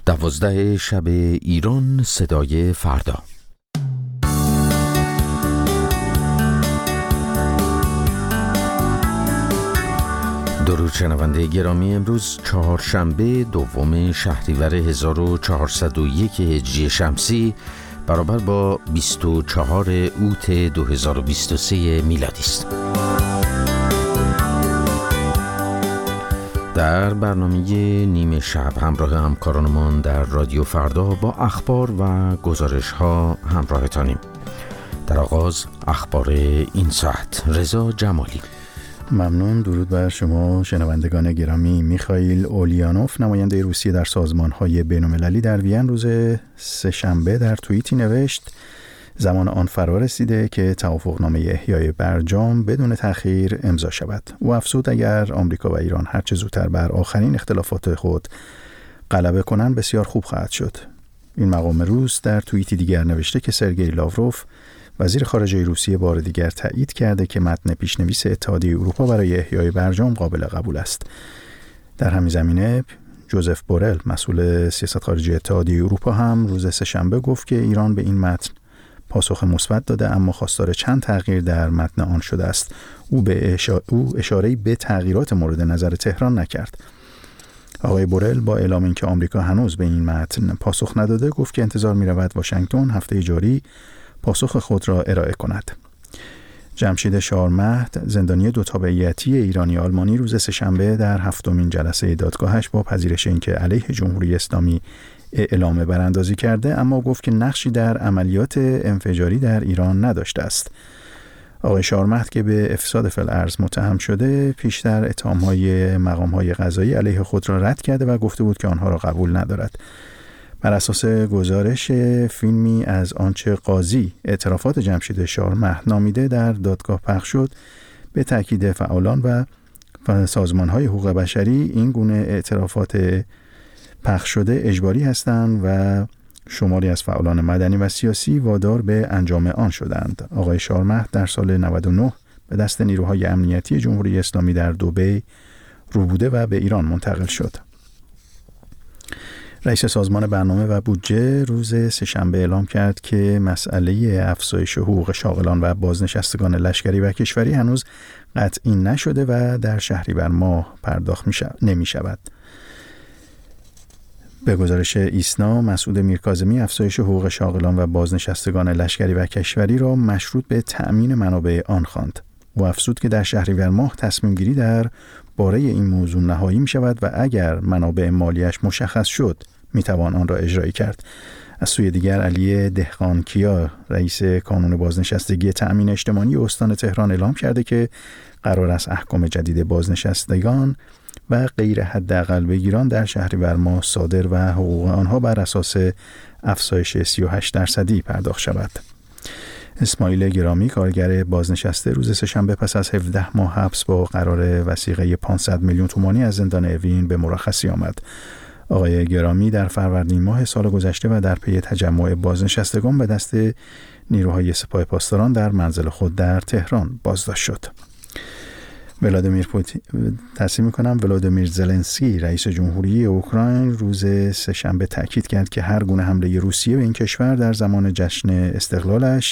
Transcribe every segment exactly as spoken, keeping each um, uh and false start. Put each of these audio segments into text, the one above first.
دوازده شب ایران، صدای فردا. درود شنونده گرامی، امروز چهارشنبه دوم شهریور هزار و چهارصد و یک هجری شمسی برابر با بیست و چهار اوت دو هزار و بیست و سه میلادی است. در برنامه نیمه شب همراه همکارانمان در رادیو فردا با اخبار و گزارش ها همراهتانیم. در آغاز اخبار این ساعت. رضا جمالی. ممنون. درود بر شما شنوندگان گرامی. میخائیل اولیانوف، نماینده روسیه در سازمان‌های بین‌المللی، در وین روز سه‌شنبه در توییتی نوشت زمان آن فرا رسیده که توافقنامه احیای برجام بدون تأخیر امضا شود. او افزود اگر آمریکا و ایران هر چه زودتر بر آخرین اختلافات خود غلبه کنند بسیار خوب خواهد شد. این مقام روس در توییتی دیگر نوشته که سرگئی لاوروف، وزیر خارجه روسیه، بار دیگر تایید کرده که متن پیشنویس اتحادیه اروپا برای احیای برجام قابل قبول است. در همین زمینه جوزف بورل، مسئول سیاست خارجی اتحادیه اروپا، هم روز سه‌شنبه گفت که ایران به این متن پاسخ مثبت داده اما خواستار چند تغییر در متن آن شده است. او به اشاره او اشاره‌ای به تغییرات مورد نظر تهران نکرد. آقای بورل با اعلام اینکه آمریکا هنوز به این متن پاسخ نداده، گفت که انتظار می‌رود واشنگتن هفته جاری پاسخ خود را ارائه کند. جمشید شارمهد، زندانی دو تابعیتی ایرانی آلمانی، روز سه‌شنبه در هفتمین جلسه دادگاهش با پذیرش اینکه علیه جمهوری اسلامی اعلام براندازی کرده، اما گفت که نقشی در عملیات انفجاری در ایران نداشته است. آقای شارمهد که به افساد فی‌الارض متهم شده، پیشتر اتهام‌های مقام‌های قضایی علیه خود را رد کرده و گفته بود که آنها را قبول ندارد. بر اساس گزارش فیلمی از آنچه قاضی اعترافات جمشید شارمهد نامیده در دادگاه پخش شد، به تاکید فعالان و سازمان‌های حقوق بشری این گونه اعترافات پخش شده اجباری هستند و شماری از فعالان مدنی و سیاسی وادار به انجام آن شدند. آقای شارمهد در سال نود و نه به دست نیروهای امنیتی جمهوری اسلامی در دبی روبوده و به ایران منتقل شد. رئیس سازمان برنامه و بودجه روز سه‌شنبه اعلام کرد که مسئله افزایش حقوق شاغلان و بازنشستگان لشکری و کشوری هنوز قطعی نشده و در شهریور ماه پرداخت نمی شود. به گزارش ایسنا، مسعود میرکاظمی افزایش حقوق شاغلان و بازنشستگان لشکری و کشوری را مشروط به تأمین منابع آن خواند. او افزود که در شهریور ماه تصمیم گیری در باره این موضوع نهایی می شود و اگر منابع مالیش مشخص شد می توان آن را اجرایی کرد. از سوی دیگر علی دهقانکیا، رئیس کانون بازنشستگی تأمین اجتماعی استان تهران، اعلام کرده که قرار است احکام جدید بازنشستگان و غیر حداقل بگیران در شهریور ماه صادر و حقوق آنها بر اساس افزایش سی و هشت درصدی پرداخت شود. اسماعیل گرامی، کارگر بازنشسته، روز سه‌شنبه پس از هفده ماه حبس با قرار وثیقه پانصد میلیون تومانی از زندان اوین به مرخصی آمد. آقای گرامی در فروردین ماه سال گذشته و در پی تجمع بازنشستگان به دست نیروهای سپاه پاسداران در منزل خود در تهران بازداشت شد. ولادیمیر پوتین تصمیم می‌کنم ولادیمیر زلنسکی، رئیس جمهوری اوکراین، روز سه‌شنبه تاکید کرد که هر گونه حمله روسیه به این کشور در زمان جشن استقلالش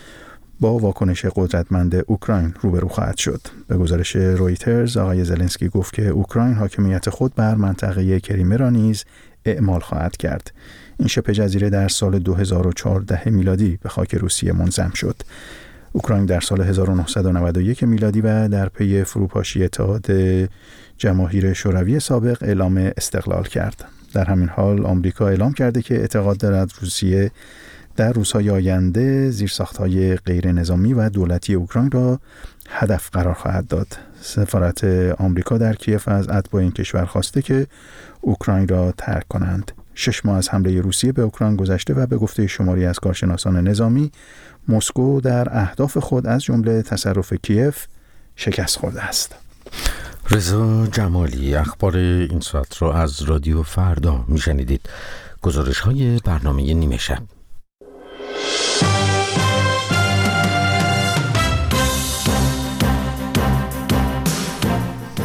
با واکنش قدرتمند اوکراین روبرو خواهد شد. به گزارش رویترز، آقای زلنسکی گفت که اوکراین حاکمیت خود بر منطقه کریمه را نیز اعمال خواهد کرد. این شبه جزیره در سال دو هزار و چهارده میلادی به خاک روسیه منضم شد. اوکراین در سال هزار و نهصد و نود و یک میلادی و در پی فروپاشی اتحاد جماهیر شوروی سابق اعلام استقلال کرد. در همین حال آمریکا اعلام کرده که اعتقاد دارد روسیه در روزهای آینده زیرساخت‌های غیر نظامی و دولتی اوکراین را هدف قرار خواهد داد. سفارت آمریکا در کیف از اتباع این کشور خواسته که اوکراین را ترک کنند. شش ماه از حمله روسیه به اوکراین گذشته و به گفته شماری از کارشناسان نظامی، مسکو در اهداف خود از جمله تصرف کیف شکست خورده است. رضا جمالی. اخبار این ساعت را از رادیو فردا میشنیدید. گزارش های برنامه نیمه شب.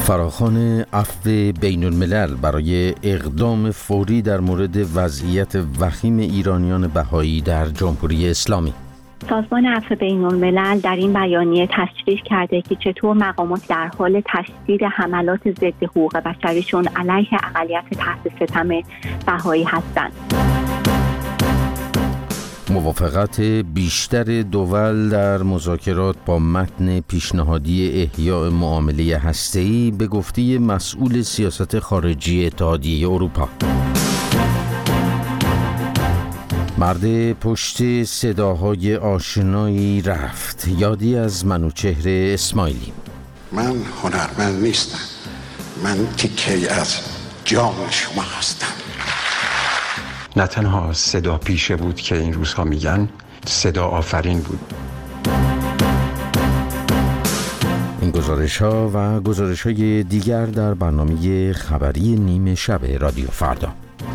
فراخوان عفو بین الملل برای اقدام فوری در مورد وضعیت وخیم ایرانیان بهایی در جمهوری اسلامی. سازمان عفو بین الملل در این بیانیه تصریح کرده که چطور مقامات در حال تشدید حملات ضد حقوق بشریشون علیه اقلیت تحت ستم بهایی هستند. موافقت بیشتر دول در مذاکرات با متن پیشنهادی احیاء معامله هسته‌ای به گفته مسئول سیاست خارجی اتحادیه اروپا. مرد پشت صداهای آشنایی رفت. یادی از منوچهر اسماعیلی. من هنرمند نیستم، من تیکه‌ای از جام شما هستم. نه تنها صدا پیشه بود که این روزها میگن، صدا آفرین بود. این گزارش ها و گزارش های دیگر در برنامه خبری نیمه شب رادیو فردا.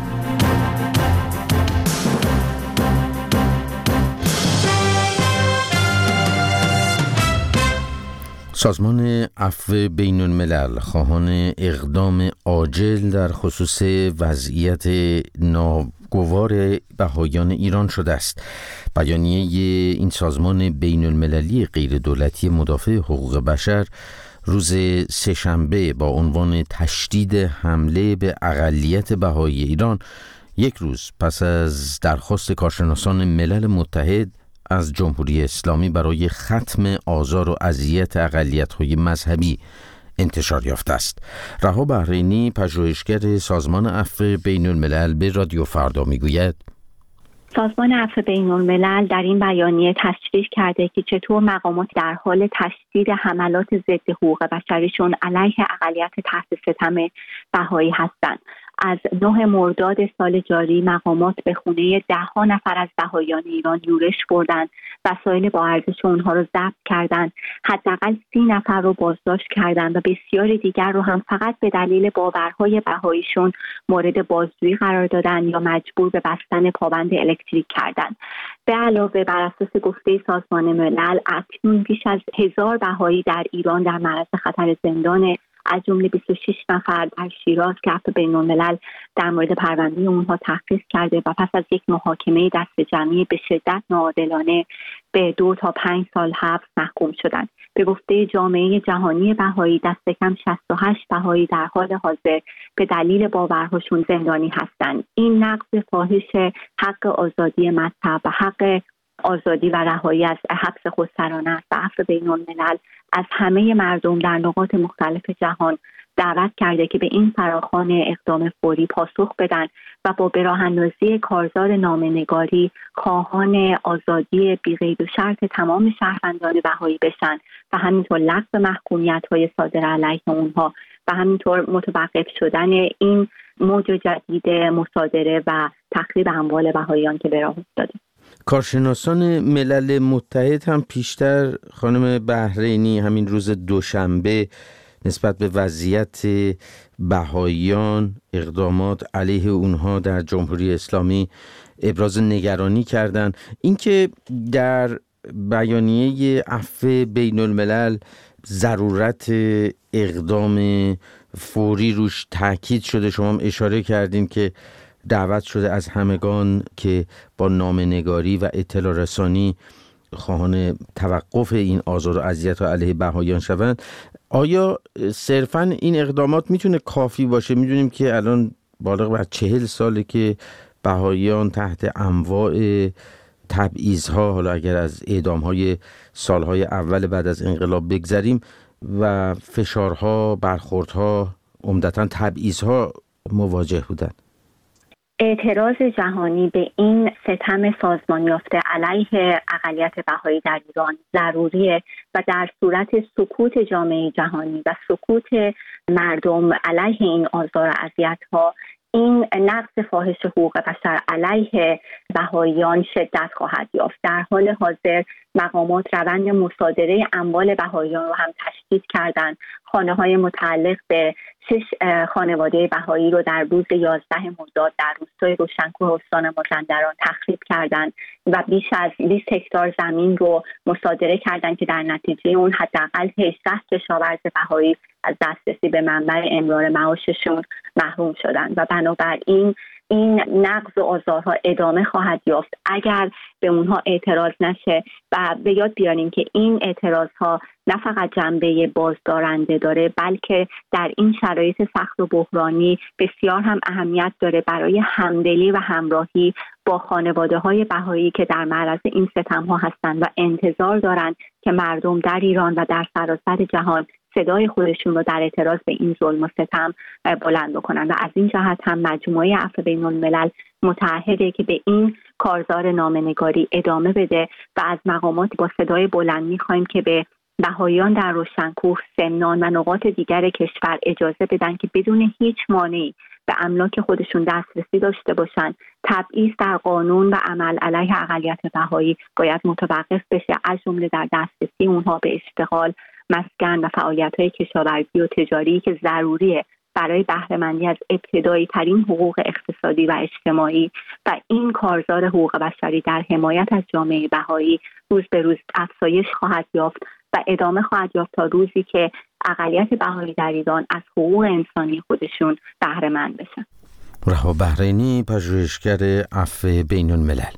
سازمان عفو بین الملل خواهان اقدام عاجل در خصوص وضعیت ناگوار بهایان ایران شده است. بیانیه این سازمان بین المللی غیر دولتی مدافع حقوق بشر روز سه‌شنبه با عنوان تشدید حمله به اقلیت بهایی ایران، یک روز پس از درخواست کارشناسان ملل متحد از جمهوری اسلامی برای ختم آزار و اذیت اقلیت‌های مذهبی انتشار یافته است. رها بحرینی، پژوهشگر سازمان عفو بین الملل، به رادیو فردا میگوید سازمان عفو بین الملل در این بیانیه تصریح کرده که چطور مقامات در حال تشدید حملات ضد حقوق بشریشون علیه اقلیت تحت ستم بهایی هستند. از نه مرداد سال جاری مقامات به خونه ده ها نفر از بهایان ایران یورش بردند، وسایل با ارزش اونها رو ضبط کردند، حداقل سی نفر رو بازداشت کردند و بسیاری دیگر رو هم فقط به دلیل باورهای بهاییشون مورد بازجویی قرار دادن یا مجبور به بستن پابند الکتریک کردند. به علاوه بر اساس گفته سازمان ملل اکنون بیش از هزار بهایی در ایران در معرض خطر زندان، از جمله بیست و شش نفر در شیراز که عفو بین الملل در مورد پرونده اونها تحقیق کرده و پس از یک محاکمه دست جمعی به شدت ناعادلانه به دو تا پنج سال حبس محکوم شدند. به گفته جامعه جهانی بهایی دست کم شصت و هشت بهایی در حال حاضر به دلیل باورهاشون زندانی هستند. این نقض فاحش حق آزادی مذهب و حق آزادی و رهایی از حبس خودسرانه است و عفو بین الملل از همه مردم در نقاط مختلف جهان دعوت کرده که به این فراخوان اقدام فوری پاسخ بدن و با براه‌اندازی کارزار نامه‌نگاری خواهان آزادی بی‌قید و شرط تمام شهروندان بهایی بشن و همینطور لغو محکومیت‌های صادر علیه اونها و همینطور متوقف شدن این موج جدید مصادره و تخریب اموال بهاییان که به راه افتاده. کارشناسان ملل متحد هم پیشتر، خانم بحرینی، همین روز دوشنبه نسبت به وضعیت بهاییان، اقدامات علیه اونها در جمهوری اسلامی ابراز نگرانی کردند. اینکه در بیانیه عفو بین الملل ضرورت اقدام فوری روش تاکید شده، شما هم اشاره کردین که دعوت شده از همگان که با نامه‌نگاری و اطلاع رسانی خواهان توقف این آزار و اذیت‌ها علیه بهاییان شوند. آیا صرفاً این اقدامات میتونه کافی باشه؟ میدونیم که الان بالغ بر چهل ساله که بهاییان تحت انواع تبعیض‌ها، حالا اگر از اعدام‌های سالهای اول بعد از انقلاب بگذریم، و فشارها، برخوردها، عمدتاً تبعیض‌ها مواجه بودند. اعتراض جهانی به این ستم سازمان یافته علیه اقلیت بهایی در ایران ضروریه و در صورت سکوت جامعه جهانی و سکوت مردم علیه این آزار و اذیت‌ها، این نقض فاحش حقوق بشر علیه بهاییان شدت خواهد یافت. در حال حاضر مقامات روند مصادره اموال بهاییان رو هم تشدید کردند. خانه‌های متعلق به شش خانواده بهایی رو در روز یازده مرداد در روستای روشنکوه استان مازندران تخریب کردند و بیش از بیست هکتار زمین رو مصادره کردند که در نتیجه اون حداقل هجده کشاورز بهایی از دسترسی به منبع امرار معاششون محروم شدند و بنابراین این نقض و آزارها ادامه خواهد یافت اگر به اونها اعتراض نشه و به یاد بیاریم که این اعتراضها نه فقط جنبه بازدارنده داره بلکه در این شرایط سخت و بحرانی بسیار هم اهمیت داره برای همدلی و همراهی با خانواده‌های بهایی که در معرض این ستم‌ها هستند و انتظار دارند که مردم در ایران و در سراسر جهان صدای خودشون رو در اعتراض به این ظلم و ستم بلند بکنن و از این جهت هم مجموعه عفو بین الملل متعهده که به این کارزار نامه‌نگاری ادامه بده و از مقامات با صدای بلند می‌خوایم که به بهاییان در روشنکوه، سمنان و نقاط دیگر کشور اجازه بدن که بدون هیچ مانعی به املاک خودشون دسترسی داشته باشن. تبعیض در قانون و عمل علیه اقلیت بهایی باید متوقف بشه، از جمله در دسترسی اونها به اشتغال، مسکن و فعالیت‌های کشاورزی و تجاری که ضروریه برای بهره‌مندی از ابتدایی ترین حقوق اقتصادی و اجتماعی و این کارزار حقوق بشری در حمایت از جامعه بهایی روز به روز افزایش خواهد یافت و ادامه خواهد یافت تا روزی که اقلیت بهایی در ایران از حقوق انسانی خودشون بهره‌مند بشن. رها بحرینی، پژوهشگر عفو بین الملل.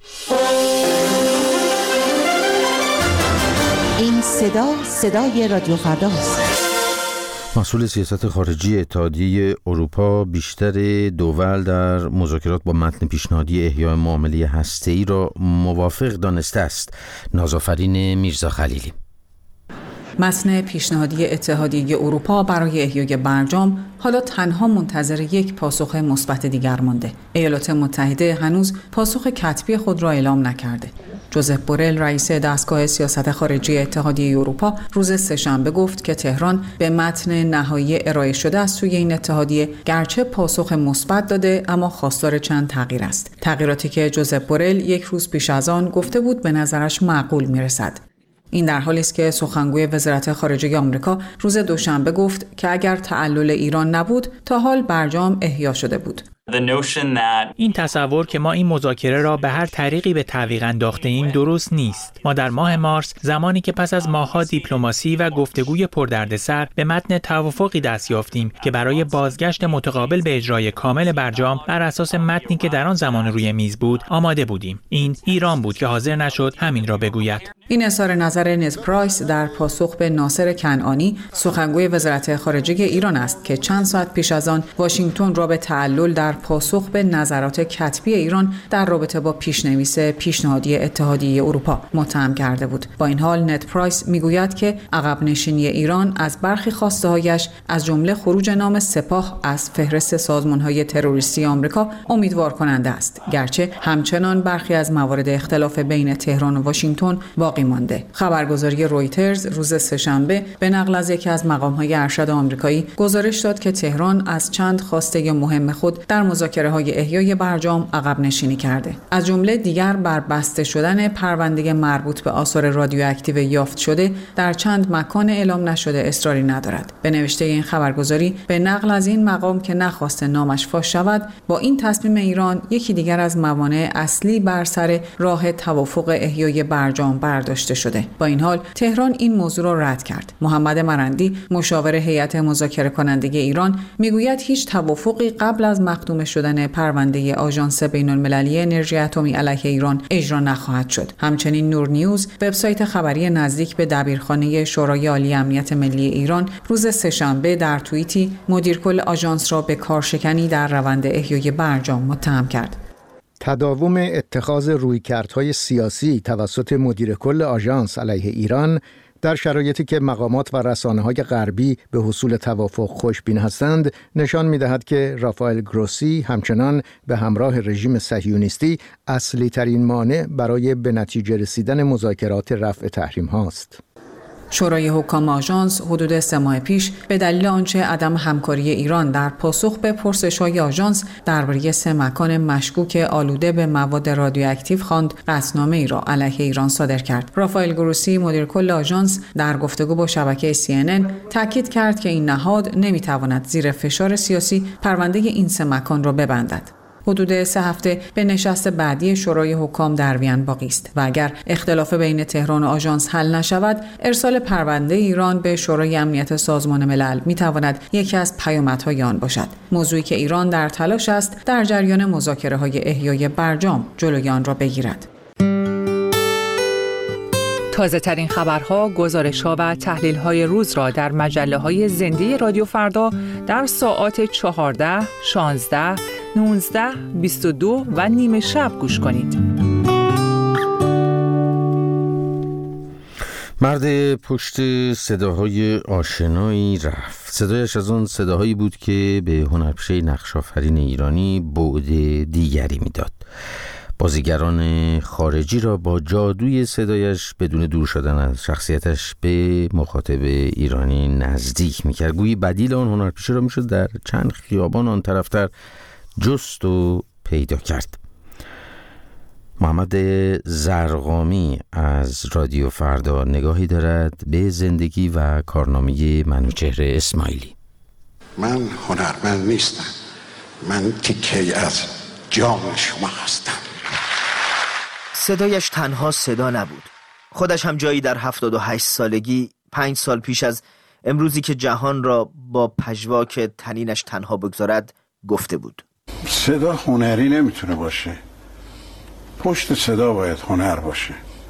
این صدا صدای رادیو فرداست. مسئول سیاست خارجی اتحادیه اروپا بیشتر دول در مذاکرات با متن پیشنهادی احیای معامله هسته‌ای را موافق دانسته است. نازآفرین میرزا خلیلی. متن پیشنهادی اتحادیه اروپا برای احیای برجام حالا تنها منتظر یک پاسخ مثبت دیگر مانده. ایالات متحده هنوز پاسخ کتبی خود را اعلام نکرده. جوزف بورل رئیس دستگاه سیاست خارجی اتحادیه اروپا روز سه‌شنبه گفت که تهران به متن نهایی ارائه شده از سوی این اتحادیه گرچه پاسخ مثبت داده اما خواستار چند تغییر است. تغییراتی که جوزف بورل یک روز پیش از آن گفته بود به نظرش معقول میرسد. این در حالی است که سخنگوی وزارت خارجه آمریکا روز دوشنبه گفت که اگر تعلل ایران نبود تا حال برجام احیا شده بود. این تصور که ما این مذاکره را به هر طریقی به تعویق انداخته ایم درست نیست. ما در ماه مارس زمانی که پس از ماه‌ها دیپلماسی و گفتگوی پردردسر به متن توافقی دست یافتیم که برای بازگشت متقابل به اجرای کامل برجام بر اساس متنی که در آن زمان روی میز بود آماده بودیم. این ایران بود که حاضر نشد همین را بگوید. این اظهار نظر نت پرایس در پاسخ به ناصر کنعانی سخنگوی وزارت خارجه ایران است که چند ساعت پیش از آن واشنگتن را به تعلل در پاسخ به نظرات کتبی ایران در رابطه با پیشنویس پیشنهادی اتحادیه اروپا متهم کرده بود. با این حال نت پرایس میگوید که عقب نشینی ایران از برخی خواسته‌هایش از جمله خروج نام سپاه از فهرست سازمان‌های تروریستی آمریکا امیدوار کننده است، گرچه همچنان برخی از موارد اختلاف بین تهران و واشنگتن باقی مانده. خبرگزاری رویترز روز سه‌شنبه به نقل از یکی از مقام‌های ارشد آمریکایی گزارش داد که تهران از چند خواسته مهم خود در مذاکره‌های احیای برجام عقب نشینی کرده. از جمله دیگر بر بسته شدن پرونده مربوط به آثار رادیواکتیو یافت شده در چند مکان اعلام نشده اصراری ندارد. به نوشته این خبرگزاری به نقل از این مقام که نخواسته نامش فاش شود، با این تصمیم ایران یکی دیگر از موانع اصلی بر سر راه توافق احیای برجام برداشته شده. با این حال تهران این موضوع را رد کرد. محمد مرندی مشاور هیئت مذاکره کننده ایران میگوید هیچ توافقی قبل از مختوم شدن پرونده آژانس بین‌المللی انرژی اتمی علیه ایران اجرا نخواهد شد. همچنین نور نیوز وبسایت خبری نزدیک به دبیرخانه شورای عالی امنیت ملی ایران روز سه‌شنبه در توییتی مدیرکل آژانس را به کارشکنی در روند احیای برجام متهم کرد. تداوم اتخاذ رویکردهای سیاسی توسط مدیر کل آژانس علیه ایران در شرایطی که مقامات و رسانه‌های غربی به حصول توافق خوشبین هستند نشان می‌دهد که رافائل گروسی همچنان به همراه رژیم صهیونیستی اصلی ترین مانع برای به نتیجه رسیدن مذاکرات رفع تحریم هاست. شورای حکام آژانس حدود سه ماه پیش به دلیل آنچه عدم همکاری ایران در پاسخ به پرسش‌های آژانس درباره سه مکان مشکوک آلوده به مواد رادیواکتیو خواند، قطعنامه ای را علیه ایران صادر کرد. رافائل گروسی مدیر کل آژانس در گفتگو با شبکه سی ان ان تاکید کرد که این نهاد نمی‌تواند زیر فشار سیاسی پرونده این سه مکان را ببندد. حدود سه هفته به نشست بعدی شورای حکام در وین باقی است و اگر اختلاف بین تهران و آژانس حل نشود، ارسال پرونده ایران به شورای امنیت سازمان ملل میتواند یکی از پیامدهای آن باشد. موضوعی که ایران در تلاش است در جریان مذاکره‌های احیای برجام جلوی آن را بگیرد. تازه ترین خبرها، گزارش‌ها و تحلیل‌های روز را در مجله‌های زنده رادیو فردا در ساعات چهارده، شانزده، نوزده، بیست و دو و نیمه شب گوش کنید. مرد پشت صداهای آشنایی رفت. صدایش از آن صداهایی بود که به هنرپیشه نقش‌آفرین ایرانی بعد دیگری میداد. بازیگران خارجی را با جادوی صدایش بدون دور شدن از شخصیتش به مخاطب ایرانی نزدیک میکرد. گویی بدیل آن هنرپیشه را میشد در چند خیابان آن طرفتر جست و پیدا کرد. محمد زرقامی از رادیو فردا نگاهی دارد به زندگی و کارنامه منوچهر اسماعیلی. من هنرمند نیستم، من تیکه‌ای از جان شما هستم. صدایش تنها صدا نبود. خودش هم جایی در هفتاد و هشت سالگی، پنج سال پیش از امروزی که جهان را با پژواک تنینش تنها بگذارد گفته بود. صدا هنری نمیتونه باشه، پشت صدا باید هنر باشه.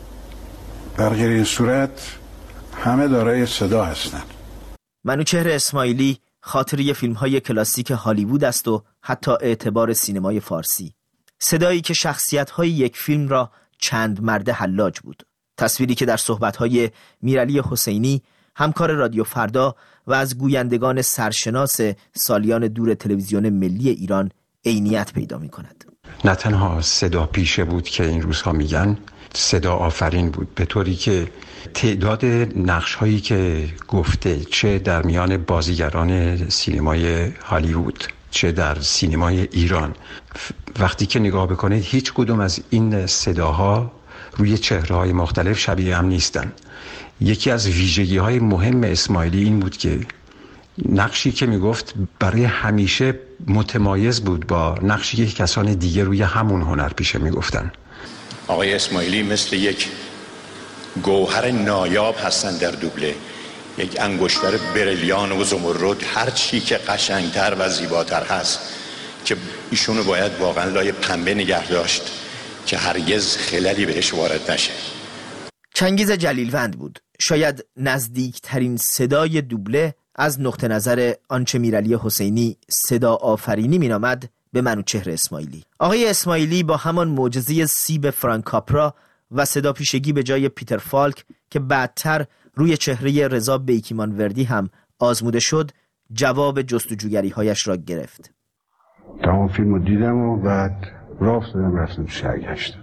در غیر این صورت همه دارای صدا هستند. منوچهر اسماعیلی خاطری فیلم‌های کلاسیک هالیوود است و حتی اعتبار سینمای فارسی. صدایی که شخصیت‌های یک فیلم را چند مرده حلاج بود. تصویری که در صحبت‌های میرعلی حسینی، همکار رادیو فردا و از گویندگان سرشناس سالیان دور تلویزیون ملی ایران عینیت پیدا می‌کند. نه تنها صدا پیشه بود که این روزها میگن، صدا آفرین بود، به طوری که تعداد نقش‌هایی که گفته، چه در میان بازیگران سینمای هالیوود چه در سینمای ایران، وقتی که نگاه بکنید هیچ کدوم از این صداها روی چهره‌های مختلف شبیه هم نیستن. یکی از ویژگی‌های مهم اسماعیلی این بود که نقشی که میگفت برای همیشه متمایز بود با نقشی که کسان دیگه روی همون هنر پیشه میگفتن. آقای اسماعیلی مثل یک گوهر نایاب هستن در دوبله، یک انگشتر بریلیان و زمرد، هر چی که قشنگتر و زیباتر هست که ایشونو باید واقعا لای پنبه نگه داشت که هرگز خللی بهش وارد نشه. چنگیز جلیلوند بود، شاید نزدیکترین صدای دوبله از نقطه نظر آنچه میرعلی حسینی صدا آفرینی مینامد به منوچهر اسماعیلی. آقای اسماعیلی با همان معجزه سیب فرانک کاپرا و صدا پیشگی به جای پیتر فالک که بعدتر روی چهره رضا بیکیمانوردی هم آزموده شد، جواب جستجوگری هایش را گرفت. تمام فیلم رو دیدم و بعد راه افتادم رفتم سرگشتم.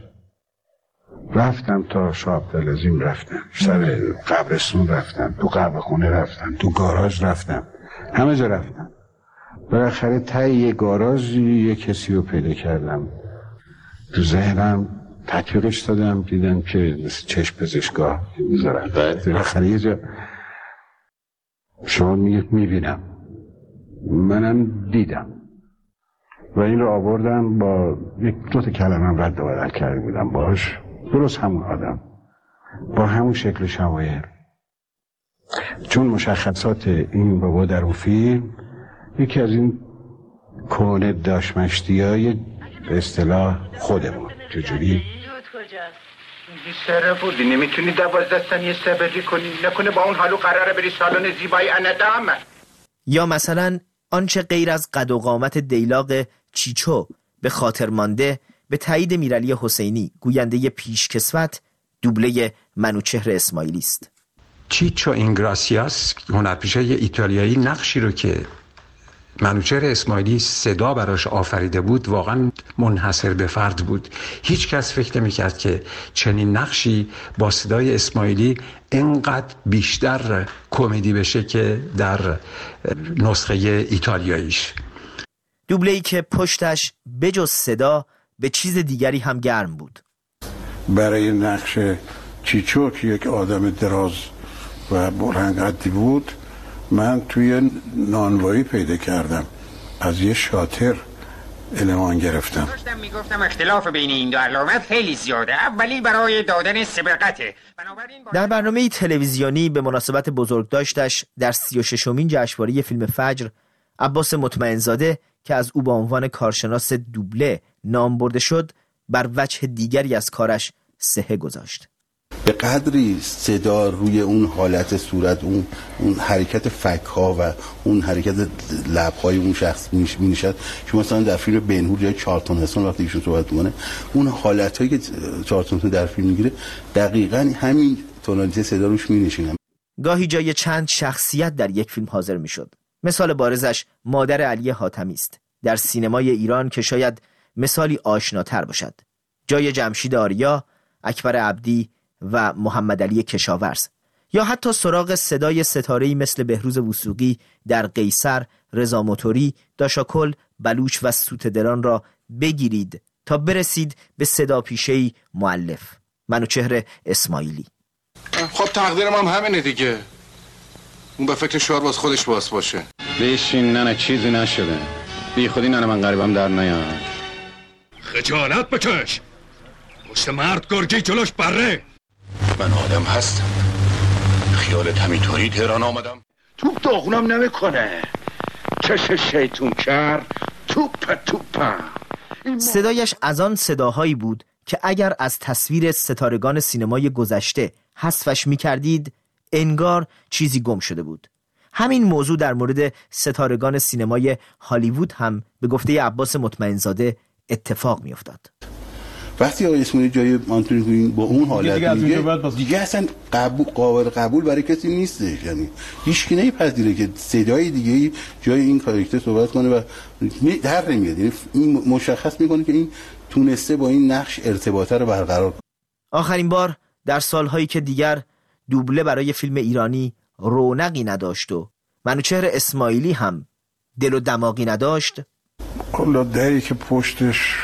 رفتم تا شاه عبدالعظیم، رفتم سر قبرستون، رفتم تو قهوه خونه، رفتم تو گاراژ، رفتم همه جا رفتم. بالاخره ته یه گاراژ یه کسی رو پیدا کردم، تو ذهنم تطبیقش دادم، دیدم که مثل چشم پزشکا میذارن. بالاخره یه جا شما میگید میبینم، منم دیدم و این رو آوردم با یک دو تا کلمه رد و بدل کرده بودم باش، درست همون آدم با همون شکل شمایر. چون مشخصات این بابا در اون فیلم یکی از این کهنه داشمشتیای به اصطلاح خودمون. چجوری؟ سره بودی نمیتونی دوازده ثانیه صبری کنی؟ نکنه با اون حالو قراره بری سالن زیبای اندام؟ یا مثلا آنچه غیر از قد و قامت دیلاق چیچو به خاطر مانده به تایید میرعلی حسینی، گوینده پیشکسوت، دوبله منوچهر اسماعیلی است. چیچو اینگراسیاس، هنرپیشه ایتالیایی، نقشی رو که منوچهر اسماعیلی صدا براش آفریده بود واقعا منحصر به فرد بود. هیچ کس فکر نمی کرد که چنین نقشی با صدای اسماعیلی اینقدر بیشتر کمدی بشه که در نسخه ایتالیاییش. دوبله‌ای که پشتش بجز صدا به چیز دیگری هم گرم بود. برای نقش چیچو که یک آدم دراز و برهنقدی بود، من توی نانوایی پیدا کردم، از یه شاطر المان گرفتم. داشتم میگفتم اختلاف بین این دو علامت خیلی زیاده. اولی برای دادن سبقته. در برنامه تلویزیونی به مناسبت بزرگداشتش در سی و ششمین جشنواره فیلم فجر، عباس مطمئنزاده که از او به عنوان کارشناس دوبله نام برده شد، بر وجه دیگری از کارش صحه گذاشت. به قدری صدا روی اون حالت صورت، اون اون حرکت فک‌ها و اون حرکت لب‌های اون شخص می‌نشد. شما مثلا در فیلم بن‌هور جای چارلتون هستون وقتی ایشون صحبت می‌کنه، اون حالتایی که چارلتون در فیلم می‌گیره دقیقاً همین تونالیته صدا روش می‌نشینه. گاهی جای چند شخصیت در یک فیلم حاضر می‌شد. مثال بارزش مادر علی حاتمی است در سینمای ایران که شاید مثالی آشناتر باشد. جای جمشید آریا، اکبر عبدی و محمد علی کشاورز، یا حتی سراغ صدای ستاره‌ای مثل بهروز وثوقی در قیصر، رضا موتوری، داشاکل، بلوچ و سوته‌دران را بگیرید تا برسید به صدا پیشه‌ای مؤلف، منوچهر اسماعیلی. خب تقدیرم هم همینه دیگه. اون به فکر شعار باز خودش باز باشه. بشین ننه، چیزی نشده. بی خودی ننه من غریبم در نیاد. خجالت بکش. پشت مرد گرگی جلوش بره. من آدم هستم، خیالت همینطوری تهران آمدم؟ توپ داغونم نمیکنه. چش شیطون کرد توپ توپ. صدایش از آن صداهایی بود که اگر از تصویر ستارگان سینمای گذشته حذفش میکردید انگار چیزی گم شده بود. همین موضوع در مورد ستارگان سینمای هالیوود هم به گفته عباس مطمئنزاده اتفاق میافتاد. وقتی آقای اسماعیلی جای آنتونی کوین با اون حالت میگه دیگه اصلا قبول قابل قبول برای کسی نیستش. یعنی هیچ کی نمیپذیره که صدای دیگه جای این کاراکتر صحبت کنه و در نمیاد. یعنی این مشخص میکنه که این تونسته با این نقش ارتباطه رو برقرار کنه. آخرین بار در سالهایی که دیگر دوبله برای فیلم ایرانی رونقی نداشت و منوچهر اسماعیلی هم دل و دماغی نداشت، کلا دری که پشتش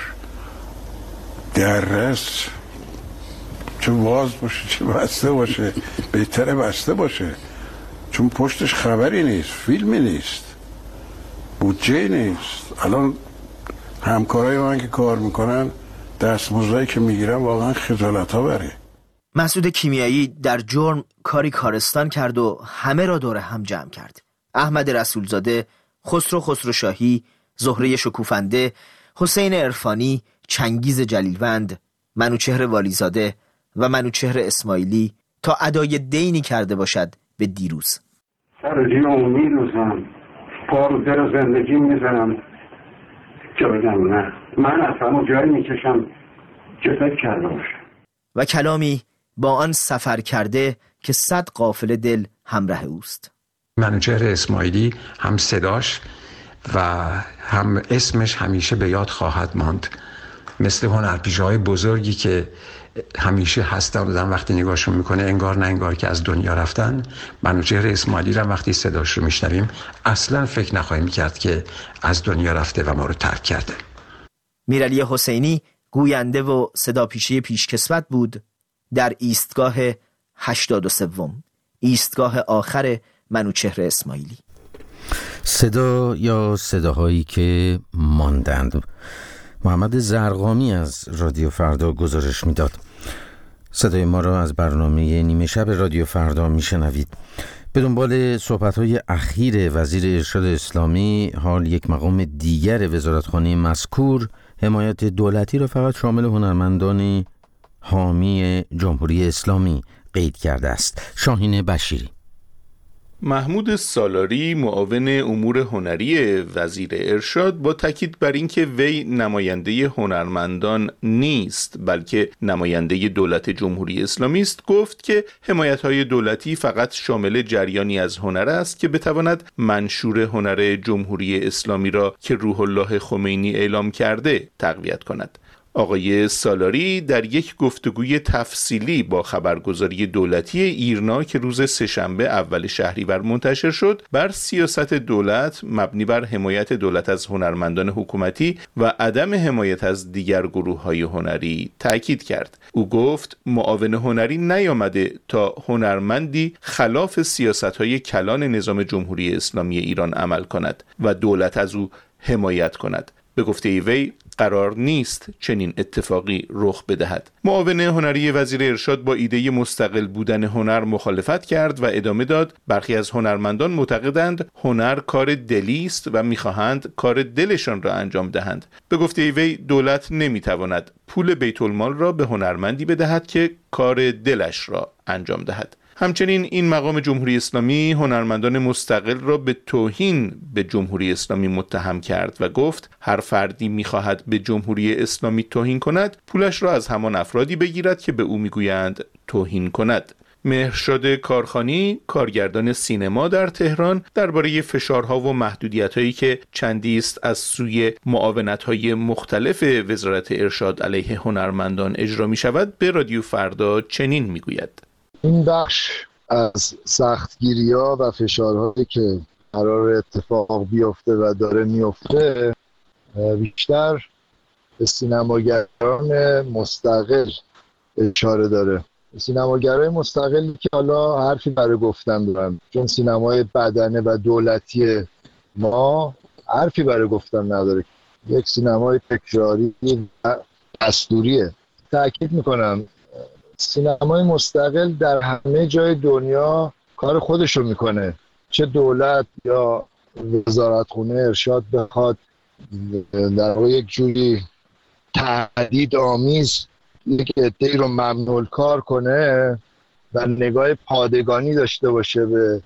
دررس، چه باز باشه چه بسته باشه، بهتره بسته باشه، چون پشتش خبری نیست، فیلمی نیست، بودجه نیست. الان همکارای من که کار میکنن دستمزدی که میگیرن واقعا خجالت آوره. مسعود کیمیایی در جرم کاری کارستان کرد و همه را دور هم جمع کرد. احمد رسولزاده، خسرو خسروشاهی، زهره شکوفنده، حسین عرفانی، چنگیز جلیلوند، منوچهر والیزاده و منوچهر اسماعیلی تا ادای دینی کرده باشد به دیروز. سر جیبمو میروزم، پا رو در زندگی میزنم که بگم نه، من اصلا جایی میکشم که فکر کرده باشم. و کلامی با آن سفر کرده که صد قافله دل همراه اوست. منوچهر اسماعیلی هم صداش و هم اسمش همیشه به یاد خواهد ماند، مثل هنرپیشه‌های بزرگی که همیشه هستن و وقتی نگاهشون میکنه انگار نه انگار که از دنیا رفتن. منوچهر اسماعیلی را وقتی صداش رو میشنویم اصلا فکر نخواهیم کرد که از دنیا رفته و ما رو ترک کرده. میرعلی حسینی گوینده و صدا پیشه پیشکسوت بود در ایستگاه هشتاد و سوم، ایستگاه آخر منوچهر اسماعیلی. صدا یا صداهایی که ماندند. محمد زرقامی از رادیو فردا گزارش میداد. صدای ما را از برنامه نیمه شب رادیو فردا میشنوید. به دنبال صحبت‌های اخیر وزیر ارشاد اسلامی، حال یک مقام دیگر وزارتخانه مذکور حمایت دولتی را فقط شامل هنرمندان حامی جمهوری اسلامی قید کرده است. شاهین بشیری. محمود سالاری معاون امور هنری وزیر ارشاد با تاکید بر اینکه وی نماینده هنرمندان نیست بلکه نماینده دولت جمهوری اسلامی است گفت که حمایت‌های دولتی فقط شامل جریانی از هنر است که بتواند منشور هنر جمهوری اسلامی را که روح الله خمینی اعلام کرده تقویت کند. آقای سالاری در یک گفتگوی تفصیلی با خبرگزاری دولتی ایرنا که روز سه‌شنبه اول شهریور منتشر شد بر سیاست دولت مبنی بر حمایت دولت از هنرمندان حکومتی و عدم حمایت از دیگر گروه‌های هنری تاکید کرد. او گفت معاون هنری نیامده تا هنرمندی خلاف سیاست‌های کلان نظام جمهوری اسلامی ایران عمل کند و دولت از او حمایت کند. به گفته وی قرار نیست چنین اتفاقی رخ بدهد. معاون هنری وزیر ارشاد با ایده مستقل بودن هنر مخالفت کرد و ادامه داد برخی از هنرمندان معتقدند هنر کار دلی است و می‌خواهند کار دلشان را انجام دهند. به گفته وی دولت نمی‌تواند پول بیت المال را به هنرمندی بدهد که کار دلش را انجام دهد. همچنین این مقام جمهوری اسلامی هنرمندان مستقل را به توهین به جمهوری اسلامی متهم کرد و گفت هر فردی می‌خواهد به جمهوری اسلامی توهین کند پولش را از همان افرادی بگیرد که به او می‌گویند توهین کند. مهرشاد کارخانی کارگردان سینما در تهران درباره فشارها و محدودیت‌هایی که چندی است از سوی معاونت‌های مختلف وزارت ارشاد علیه هنرمندان اجرا می‌شود به رادیو فردا چنین می‌گوید: این بخش از سختگیری‌ها و فشارهایی که قرار اتفاق بیفته و داره میفته بیشتر به سینماگران مستقل اشاره داره. سینماگرای مستقلی که حالا حرفی برای گفتن دارن، چون سینمای بدنه و دولتی ما حرفی برای گفتن نداره، یک سینمای تکراری و دستوریه. تأکید میکنم سینمای مستقل در همه جای دنیا کار خودشو میکنه، چه دولت یا وزارتخونه ارشاد بخواد در واقع یک جوری تهدید آمیز یک عده‌ای رو ممنوع کار کنه و نگاه پادگانی داشته باشه به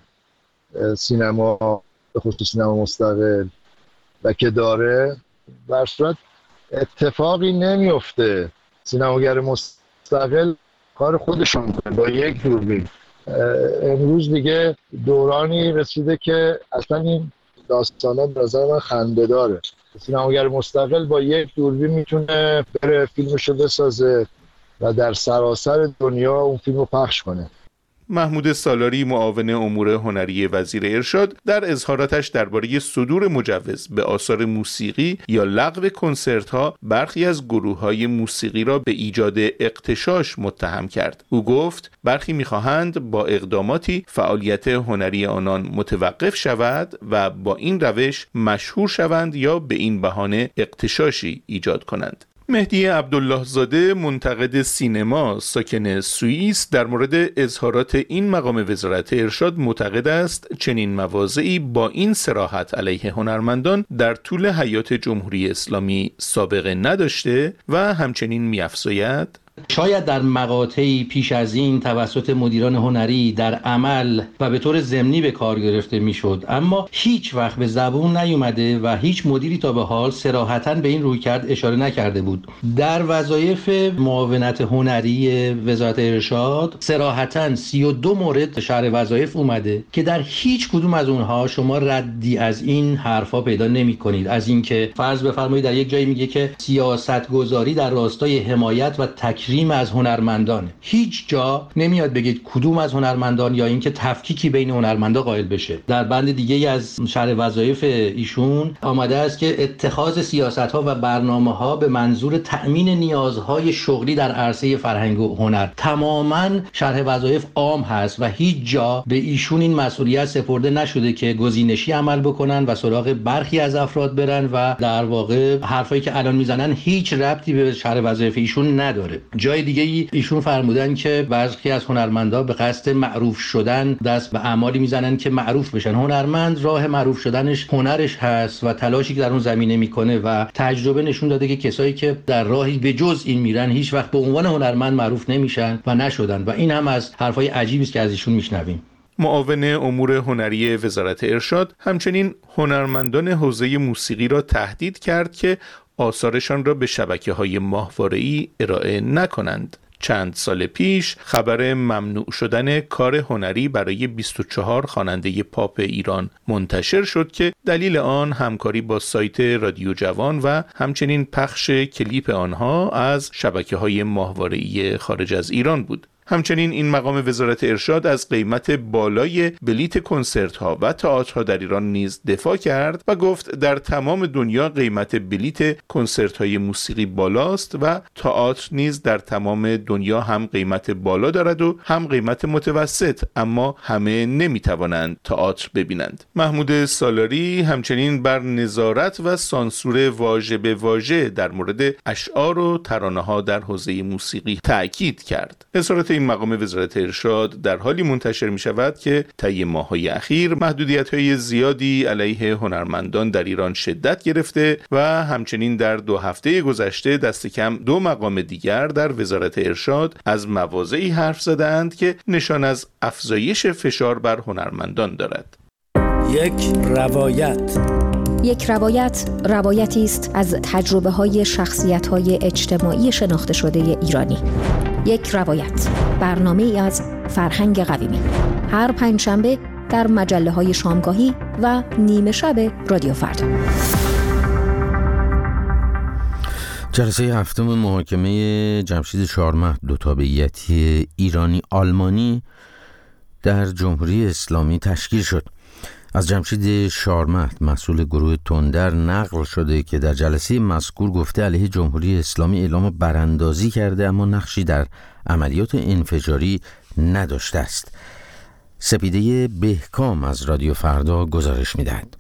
سینما، به خصوص سینما مستقل و که داره، در صورت اتفاقی نمیفته. سینماگر مستقل کار خودشون میکنه با یک دوربین. امروز دیگه دورانی رسیده که اصلا این داستانا به نظر من خنده داره. سینماگر مستقل با یک دوربین میتونه بره فیلمشو بسازه و در سراسر دنیا اون فیلمو پخش کنه. محمود سالاری معاون امور هنری وزیر ارشاد در اظهاراتش درباره صدور مجوز به آثار موسیقی یا لغو کنسرت‌ها برخی از گروه‌های موسیقی را به ایجاد اغتشاش متهم کرد. او گفت برخی می‌خواهند با اقداماتی فعالیت هنری آنان متوقف شود و با این روش مشهور شوند یا به این بهانه اغتشاشی ایجاد کنند. مهدی عبدالله زاده منتقد سینما ساکن سوئیس در مورد اظهارات این مقام وزارت ارشاد معتقد است چنین مواضعی با این صراحت علیه هنرمندان در طول حیات جمهوری اسلامی سابقه نداشته و همچنین می‌افزاید شاید در مقاطعی پیش از این توسط مدیران هنری در عمل و به طور ضمنی به کار گرفته میشد، اما هیچ وقت به زبون نیومده و هیچ مدیری تا به حال صراحتاً به این رویکرد اشاره نکرده بود. در وظایف معاونت هنری وزارت ارشاد صراحتاً سی و دو مورد شرح وظایف اومده که در هیچ کدوم از اونها شما ردی از این حرفا پیدا نمی‌کنید. از اینکه فرض بفرمایید در یک جایی میگه که سیاست‌گذاری در راستای حمایت و تک تکریم از هنرمندان، هیچ جا نمیاد بگید کدوم از هنرمندان یا اینکه تفکیکی بین هنرمندا قائل بشه. در بند دیگه از شرح وظایف ایشون آمده است که اتخاذ سیاست‌ها و برنامه‌ها به منظور تأمین نیازهای شغلی در عرصه فرهنگ و هنر. تماماً شرح وظایف عام هست و هیچ جا به ایشون این مسئولیت سپرده نشده که گزینشی عمل بکنن و سراغ برخی از افراد برن و در واقع حرفایی که الان میزنن هیچ ربطی به شرح وظایف ایشون نداره. جای دیگه ای ایشون فرمودن که برخی از هنرمندا به قصد معروف شدن دست به اعمالی میزنن که معروف بشن. هنرمند راه معروف شدنش هنرش هست و تلاشی که در اون زمینه میکنه و تجربه نشون داده که کسایی که در راهی به جز این میرن هیچ وقت به عنوان هنرمند معروف نمیشن و نشدن و این هم از حرفای عجیبی است که از ایشون میشنویم. معاون امور هنری وزارت ارشاد همچنین هنرمندان حوزه موسیقی را تهدید کرد که آثارشان را به شبکه‌های ماهواره‌ای ارائه نکنند. چند سال پیش خبر ممنوع شدن کار هنری برای بیست و چهار خواننده پاپ ایران منتشر شد که دلیل آن همکاری با سایت رادیو جوان و همچنین پخش کلیپ آنها از شبکه‌های ماهواره‌ای خارج از ایران بود. همچنین این مقام وزارت ارشاد از قیمت بالای بلیت کنسرت‌ها و تئاترها در ایران نیز دفاع کرد و گفت در تمام دنیا قیمت بلیت کنسرت‌های موسیقی بالاست و تئاتر نیز در تمام دنیا هم قیمت بالا دارد و هم قیمت متوسط، اما همه نمی‌توانند تئاتر ببینند. محمود سالاری همچنین بر نظارت و سانسور واژه به واژه در مورد اشعار و ترانه‌ها در حوزه موسیقی تأکید کرد. اظهارات این مقام وزارت ارشاد در حالی منتشر می شود که طی ماه‌های اخیر محدودیت‌های زیادی علیه هنرمندان در ایران شدت گرفته و همچنین در دو هفته گذشته دست کم دو مقام دیگر در وزارت ارشاد از مواضعی حرف زدند که نشان از افزایش فشار بر هنرمندان دارد. یک روایت یک روایت روایتی است از تجربه‌های شخصیت‌های اجتماعی شناخته شده ایرانی. یک روایت، برنامه‌ای از فرهنگ قویمی، هر پنجشنبه در مجله‌های شامگاهی و نیمه شب رادیو فردا. جلسه هفتم محاکمه جمشید شارمهد دو تابعیتی ایرانی آلمانی در جمهوری اسلامی تشکیل شد. از جمشید شارمهد مسئول گروه تندر نقل شده که در جلسه مذکور گفته علیه جمهوری اسلامی اعلام براندازی کرده اما نقشی در عملیات انفجاری نداشته است. سپیده بهکام از رادیو فردا گزارش می‌دهد.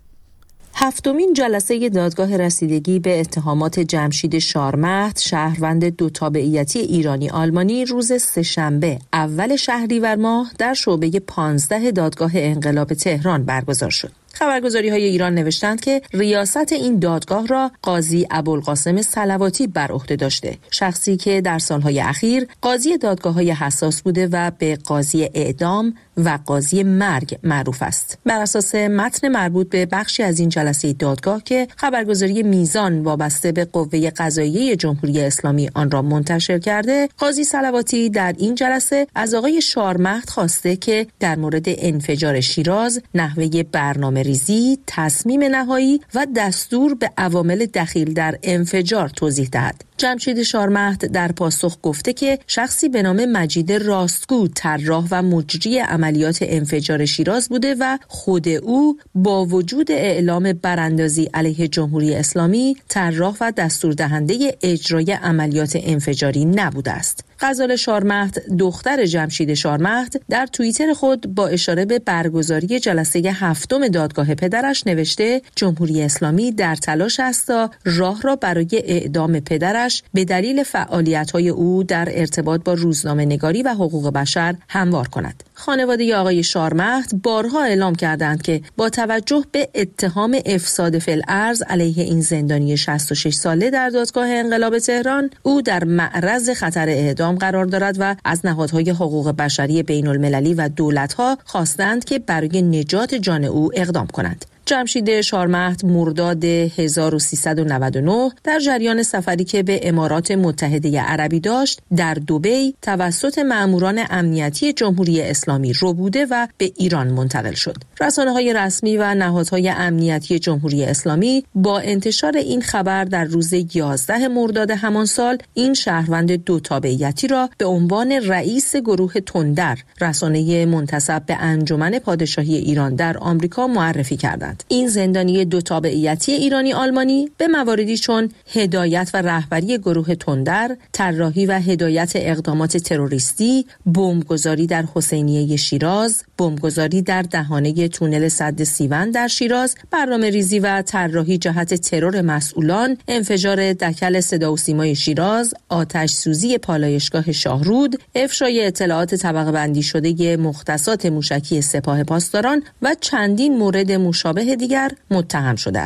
هفتمین جلسه دادگاه رسیدگی به اتهامات جمشید شارمهد، شهروند دو تابعیتی ایرانی آلمانی، روز سه‌شنبه اول شهریور ماه در شعبه پانزده دادگاه انقلاب تهران برگزار شد. خبرگزاری‌های ایران نوشتند که ریاست این دادگاه را قاضی ابوالقاسم صلواتی بر عهده داشته، شخصی که در سالهای اخیر قاضی دادگاه‌های حساس بوده و به قاضی اعدام و قاضی مرگ معروف است. بر اساس متن مربوط به بخشی از این جلسه دادگاه که خبرگزاری میزان وابسته به قوه قضاییه جمهوری اسلامی آن را منتشر کرده، قاضی صلواتی در این جلسه از آقای شارمهد خواسته که در مورد انفجار شیراز نحوه برنامه ریزی، تصمیم نهایی و دستور به عوامل دخیل در انفجار توضیح دهد. جمشید شارمهد در پاسخ گفته که شخصی به نام مجید راستگو طراح و مجری عملیات انفجار شیراز بوده و خود او با وجود اعلام براندازی علیه جمهوری اسلامی طراح و دستوردهنده اجرای عملیات انفجاری نبوده است. غزال شارمهد، دختر جمشید شارمهد، در توییتر خود با اشاره به برگزاری جلسه هفتم دادگاه پدرش نوشته جمهوری اسلامی در تلاش است تا راه را برای اعدام پدرش به دلیل فعالیت‌های او در ارتباط با روزنامه‌نگاری و حقوق بشر هموار کند. خانواده آقای شارمهد بارها اعلام کردند که با توجه به اتهام افساد فی الارض علیه این زندانی شصت و شش ساله در دادگاه انقلاب تهران، او در معرض خطر اعدام قرار دارد و از نهادهای حقوق بشری بین المللی و دولت‌ها خواستند که برای نجات جان او اقدام کنند. جمشید شارمهد مرداد هزار و سیصد و نود و نه در جریان سفری که به امارات متحده عربی داشت در دبی توسط مأموران امنیتی جمهوری اسلامی ربوده و به ایران منتقل شد. رسانه‌های رسمی و نهادهای امنیتی جمهوری اسلامی با انتشار این خبر در روز یازده مرداد همان سال این شهروند دو تابعیتی را به عنوان رئیس گروه تندر، رسانه منتسب به انجمن پادشاهی ایران در آمریکا، معرفی کردند. این زندانی دو تابعیتی ایرانی آلمانی به مواردی چون هدایت و رهبری گروه تندر، طراحی و هدایت اقدامات تروریستی، بمبگذاری در حسینیه شیراز، بمبگذاری در دهانه تونل سد سیون در شیراز، برنامه‌ریزی و طراحی جهت ترور مسئولان، انفجار دکل صدا و سیمای شیراز، آتش سوزی پالایشگاه شاهرود، افشای اطلاعات طبقه بندی شده مختصات موشکی سپاه پاسداران و چندین مورد مشابه دیگر متهم شده است.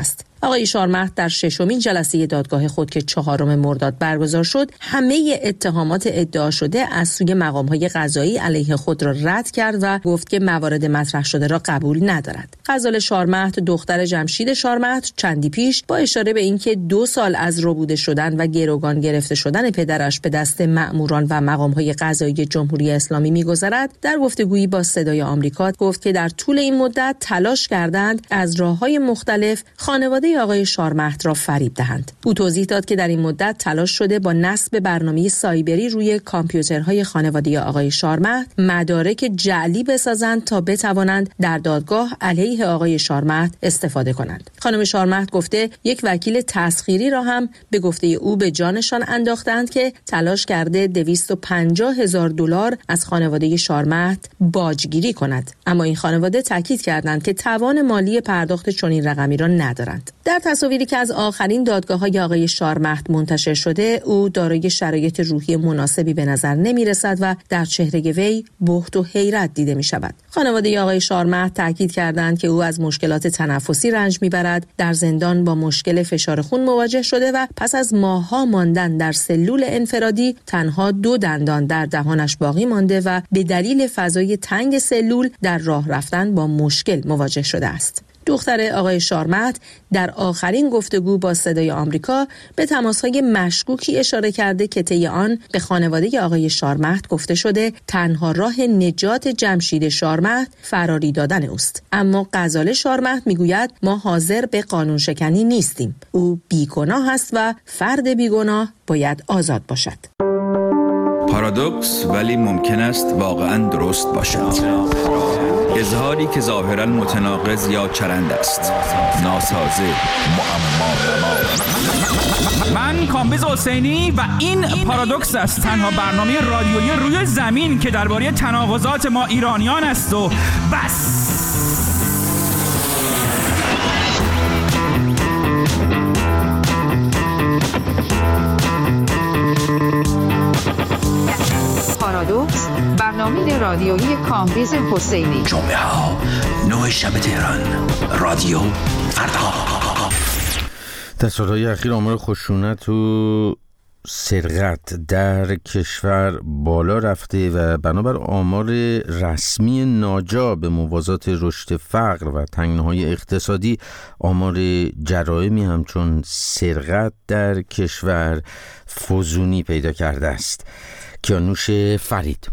آقای شارمهد در ششمین جلسه دادگاه خود که چهارم مرداد برگزار شد، همه اتهامات ادعا شده از سوی مقام‌های قضایی علیه خود را رد کرد و گفت که موارد مطرح شده را قبول ندارد. غزال شارمهد، دختر جمشید شارمهد، چندی پیش با اشاره به اینکه دو سال از ربوده شدن و گروگان گرفته شدن پدرش به دست مأموران و مقام‌های قضایی جمهوری اسلامی می‌گذرد، در گفتگویی با صدای آمریکا گفت که در طول این مدت تلاش کردند از راه‌های مختلف خانواده آقای شارمهد را فریب دهند. او توضیح داد که در این مدت تلاش شده با نصب برنامه سایبری روی کامپیوترهای خانواده آقای شارمهد مدارک جعلی بسازند تا بتوانند در دادگاه علیه آقای شارمهد استفاده کنند. خانم شارمهد گفته یک وکیل تسخیری را هم به گفته او به جانشان انداختند که تلاش کرده دویست و پنجاه هزار دلار از خانواده شارمهد باجگیری کند، اما این خانواده تاکید کردند که توان مالی پرداخت چنین رقمی را ندارند. در تصاویری که از آخرین دادگاه‌های آقای شارمهد منتشر شده، او دارای شرایط روحی مناسبی به نظر نمی‌رسد و در چهره وی بهت و حیرت دیده می‌شود. خانواده آقای شارمهد تاکید کردند که او از مشکلات تنفسی رنج می‌برد، در زندان با مشکل فشار خون مواجه شده و پس از ماه‌ها ماندن در سلول انفرادی تنها دو دندان در دهانش باقی مانده و به دلیل فضای تنگ سلول در راه رفتن با مشکل مواجه شده است. دختر آقای شارمهد در آخرین گفتگو با صدای آمریکا به تماس‌های مشکوکی اشاره کرده که طی آن به خانواده آقای شارمهد گفته شده تنها راه نجات جمشید شارمهد فراری دادن اوست. اما غزال شارمهد میگوید ما حاضر به قانون شکنی نیستیم. او بیگناه است و فرد بیگناه باید آزاد باشد. پارادوکس ولی ممکن است واقعاً درست باشد. اظهاری که ظاهراً متناقض یا چرند است، ناسازه، معما. من کامبیز حسینی و این پارادوکس است، تنها برنامه رادیویی روی زمین که درباره تناقضات ما ایرانیان است و بس. پارادوکس، برنامه رادیویی کامبیز حسینی. جمعه ها نه شب تهران، رادیو فردا. در سالهای اخیر آمار خشونت و سرقت در کشور بالا رفته و بنابر آمار رسمی ناجا به موازات رشد فقر و تنگناهای اقتصادی، آمار جرائمی همچون سرقت در کشور فزونی پیدا کرده است. کیانوش فرید.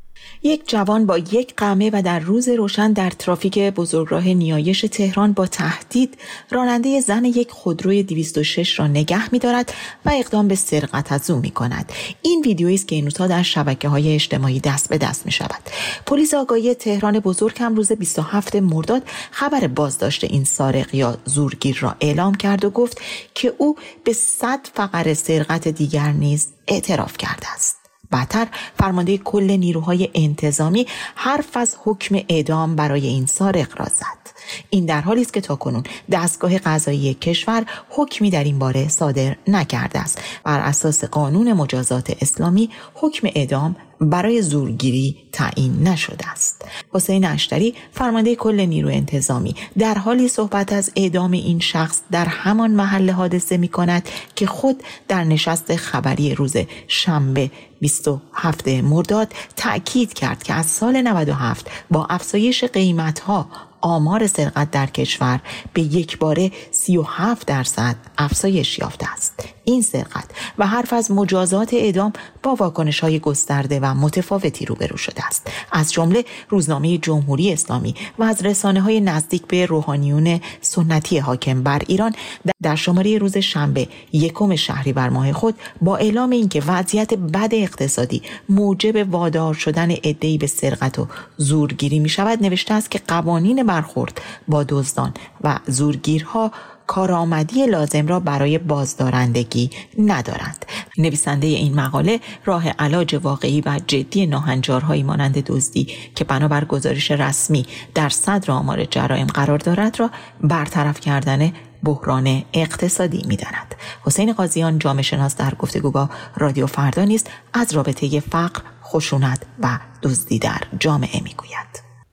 یک جوان با یک قمه و در روز روشن در ترافیک بزرگراه نیایش تهران با تهدید راننده زن یک خودروی دویست و شش را نگه می‌دارد و اقدام به سرقت از او می‌کند. این ویدیویی است که این روزها در شبکه‌های اجتماعی دست به دست می‌شود. پلیس آگاهی تهران بزرگ هم روز بیست و هفتم مرداد خبر بازداشت این سارق یا زورگیر را اعلام کرد و گفت که او به صد فقر سرقت دیگر نیز اعتراف کرده است. بعدتر فرمانده کل نیروهای انتظامی حرف از حکم اعدام برای این سارق را زد. این در حالی است که تاکنون دستگاه قضایی کشور حکمی در این باره صادر نکرده است. بر اساس قانون مجازات اسلامی حکم اعدام برای زورگیری تعیین نشده است. حسین اشتری فرمانده کل نیرو انتظامی در حالی صحبت از اعدام این شخص در همان محل حادثه می کند که خود در نشست خبری روز شنبه بیست و هفتم مرداد تأکید کرد که از سال نود و هفت با افزایش قیمت‌ها آمار سرقت در کشور به یک باره سی و هفت درصد افزایش یافته است. این سرقت و حرف از مجازات اعدام با واکنش‌های گسترده و متفاوتی روبرو شده است. از جمله روزنامه جمهوری اسلامی و از رسانه‌های نزدیک به روحانیون سنتی حاکم بر ایران در شماره روز شنبه یکم شهریور ماه خود با اعلام اینکه وضعیت بد اقتصادی موجب وادار شدن عده‌ای به سرقت و زورگیری می‌شود نوشته است که قوانین برخورد با دزدان و زورگیرها کارآمدی لازم را برای بازدارندگی ندارند. نویسنده این مقاله راه علاج واقعی و جدی ناهنجارهایی مانند دزدی که بنابر گزارش رسمی در صدر آمار جرایم قرار دارد را برطرف کردن بحران اقتصادی می‌داند. حسین قاضیان جامعه شناس در گفتگو با رادیو فردا نیز از رابطه فقر، خشونت و دزدی در جامعه می‌گوید.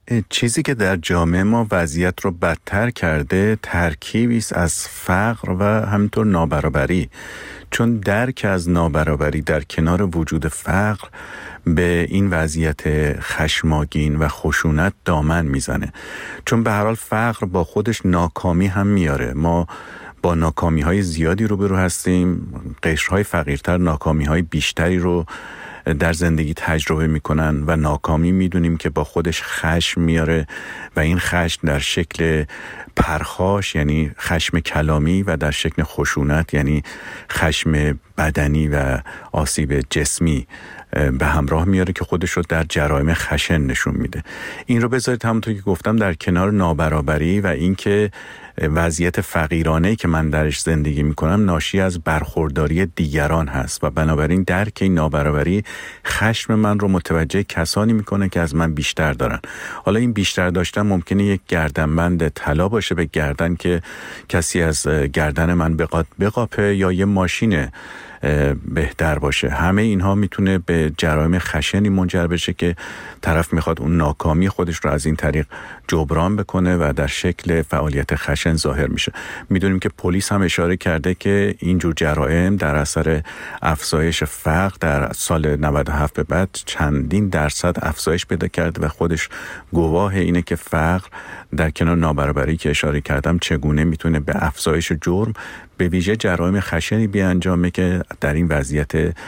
چیزی که در جامعه ما وضعیت رو بدتر کرده ترکیبی است از فقر و همینطور نابرابری، چون درک از نابرابری در کنار وجود فقر به این وضعیت خشماگین و خشونت دامن میزنه، چون به هر حال فقر با خودش ناکامی هم میاره. ما با ناکامی های زیادی روبرو هستیم، قشرهای فقیرتر ناکامی های بیشتری رو در زندگی تجربه میکنن و ناکامی میدونیم که با خودش خشم میاره و این خشم در شکل پرخاش یعنی خشم کلامی و در شکل خشونت یعنی خشم بدنی و آسیب جسمی به همراه میاره که خودش رو در جرایم خشن نشون میده. این رو بذارید همونطور که گفتم در کنار نابرابری و اینکه وضعیت فقیرانه‌ای که من درش زندگی میکنم ناشی از برخورداری دیگران هست و بنابراین درک این نابرابری خشم من رو متوجه کسانی میکنه که از من بیشتر دارن. حالا این بیشتر داشتن ممکنه یک گردنبند طلا باشه به گردن که کسی از گردن من بقاد بقاپه یا یه ماشین بهتر باشه. همه اینها میتونه به جرایم خشنی منجر بشه که طرف میخواد اون ناکامی خودش رو از این طریق جبران بکنه و در شکل فعالیت خشن ظاهر میشه. میدونیم که پلیس هم اشاره کرده که اینجور جرائم در اثر افزایش فقر در سال نود و هفت به بعد چندین درصد افزایش پیدا کرده و خودش گواه اینه که فقر در کنار نابرابری که اشاره کردم چگونه میتونه به افزایش جرم به ویژه جرایم خشنی بیانجامه که در این وضعیت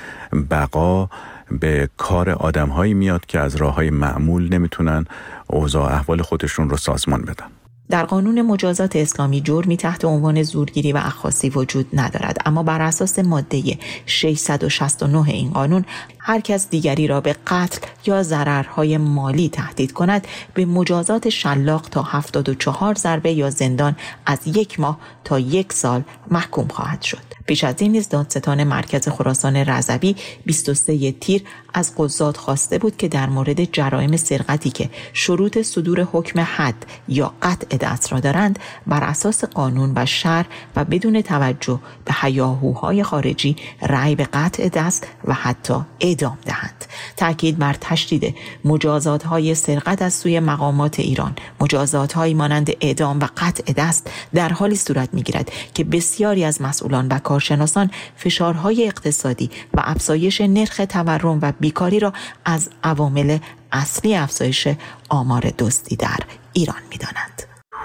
بقا به کار آدم‌هایی میاد که از راه‌های معمول نمیتونن اوضاع احوال خودشون رو سازمان بدن. در قانون مجازات اسلامی جرمی تحت عنوان زورگیری و اخاذی وجود ندارد، اما بر اساس ماده ششصد و شصت و نه این قانون هر کس دیگری را به قتل یا ضررهای مالی تهدید کند به مجازات شلاق تا هفتاد و چهار ضربه یا زندان از یک ماه تا یک سال محکوم خواهد شد. پیش از این نیز دادستان مرکز خراسان رضوی بیست و سه تیر از قضات خواسته بود که در مورد جرایم سرقتی که شروط صدور حکم حد یا قطع دست را دارند بر اساس قانون و شرع و بدون توجه به هیاهوهای خارجی رأی به قطع دست و حتی اعدام دهند. تأکید بر تشدید مجازات‌های سرقت از سوی مقامات ایران. مجازات‌هایی مانند اعدام و قطع دست در حالی صورت می‌گیرد که بسیاری از مسئولان و کارشناسان فشارهای اقتصادی و افزایش نرخ تورم و بیکاری را از عوامل اصلی افزایش آمار دزدی در ایران می‌دانند.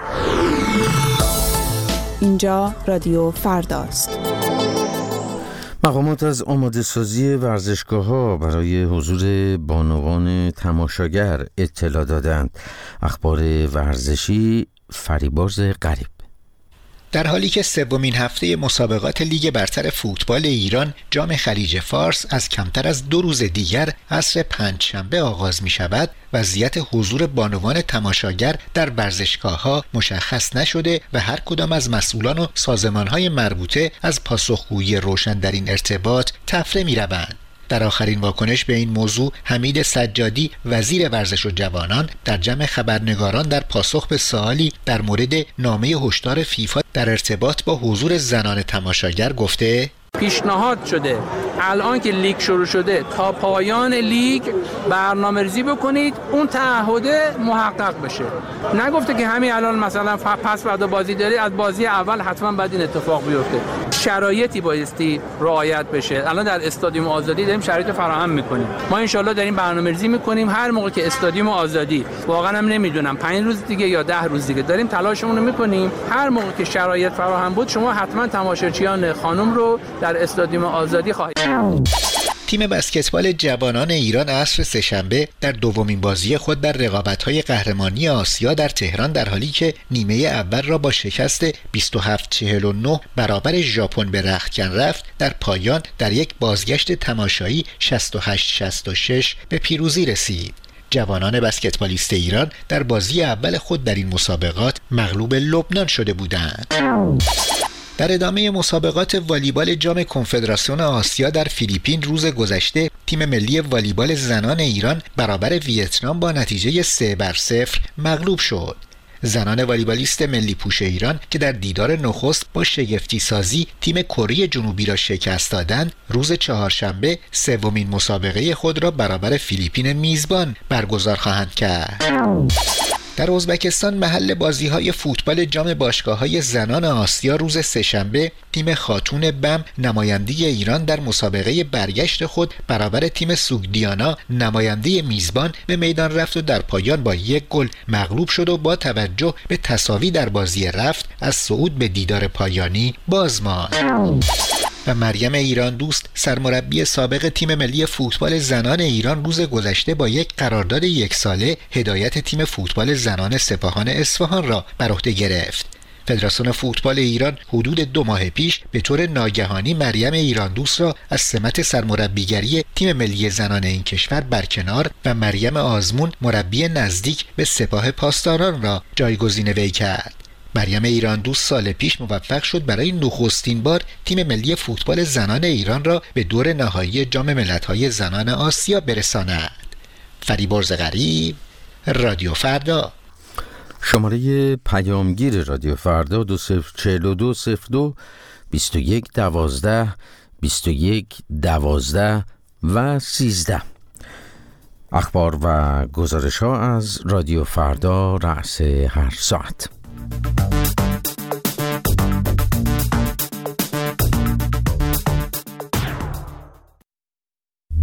اینجا رادیو فرداست. مقامات از آماده سازی ورزشگاه‌ها برای حضور بانوان تماشاگر اطلاع دادند. اخبار ورزشی فریبرز غریب. در حالی که سومین هفته مسابقات لیگ برتر فوتبال ایران جام خلیج فارس از کمتر از دو روز دیگر عصر پنجشنبه آغاز می شود، وضعیت حضور بانوان تماشاگر در ورزشگاه‌ها مشخص نشده و هر کدام از مسئولان و سازمان‌های مربوطه از پاسخگویی روشن در این ارتباط تفره می‌روند. در آخرین واکنش به این موضوع حمید سجادی وزیر ورزش و جوانان در جمع خبرنگاران در پاسخ به سوالی در مورد نامه هشدار فیفا در ارتباط با حضور زنان تماشاگر گفته: پیشنهاد شده الان که لیگ شروع شده تا پایان لیگ برنامه‌ریزی بکنید اون تعهد محقق بشه. نگفته که همین الان مثلا پس فردا بازی داری از بازی اول حتما باید این اتفاق بیفته. شرایطی بایستی رعایت بشه. الان در استادیوم آزادی داریم شرایط فراهم میکنیم. ما انشالله داریم برنامه‌ریزی میکنیم هر موقع که استادیوم آزادی واقعا هم نمیدونم پنج روز دیگه یا ده روز دیگه داریم تلاشمون رو میکنیم هر موقع که شرایط فراهم بود شما حتما تماشاچیان خانم رو در استادیوم آزادی خواهید. تیم بسکتبال جوانان ایران عصر سه‌شنبه در دومین بازی خود در رقابت‌های قهرمانی آسیا در تهران در حالی که نیمه اول را با شکست بیست و هفت چهل و نه برابر ژاپن به رختکن رفت، در پایان در یک بازگشت تماشایی شصت و هشت شصت و شش به پیروزی رسید. جوانان بسکتبالیست ایران در بازی اول خود در این مسابقات مغلوب لبنان شده بودند. در ادامه مسابقات والیبال جام کنفدراسیون آسیا در فیلیپین روز گذشته تیم ملی والیبال زنان ایران برابر ویتنام با نتیجه سه بر صفر مغلوب شد. زنان والیبالیست ملی پوش ایران که در دیدار نخست با شگفتی سازی تیم کره جنوبی را شکست دادند، روز چهارشنبه سومین مسابقه خود را برابر فیلیپین میزبان برگزار خواهند کرد. در ازبکستان محل بازی‌های فوتبال جام باشگاه‌های زنان آسیا روز سه‌شنبه تیم خاتون بم نماینده ایران در مسابقه برگشت خود برابر تیم سوگدیانا نماینده میزبان به میدان رفت و در پایان با یک گل مغلوب شد و با توجه به تساوی در بازی رفت از صعود به دیدار پایانی باز ماند. و مریم ایران دوست سرمربی سابق تیم ملی فوتبال زنان ایران روز گذشته با یک قرارداد یک ساله هدایت تیم فوتبال زنان سپاهان اصفهان را بر عهده گرفت. فدراسیون فوتبال ایران حدود دو ماه پیش به طور ناگهانی مریم ایران دوست را از سمت سرمربیگری تیم ملی زنان این کشور برکنار و مریم آزمون مربی نزدیک به سپاه پاسداران را جایگزین وی کرد. مریم ایران دوست سال پیش موفق شد برای نخستین بار تیم ملی فوتبال زنان ایران را به دور نهایی جام ملت‌های زنان آسیا برساند. فریبرز غریب، رادیو فردا. شماره پیامگیر رادیو فردا دو صفر چهل و دو صفر دو بیست و یک دوازده بیست و یک دوازده و سیزده. اخبار و گزارش ها از رادیو فردا رأس هر ساعت.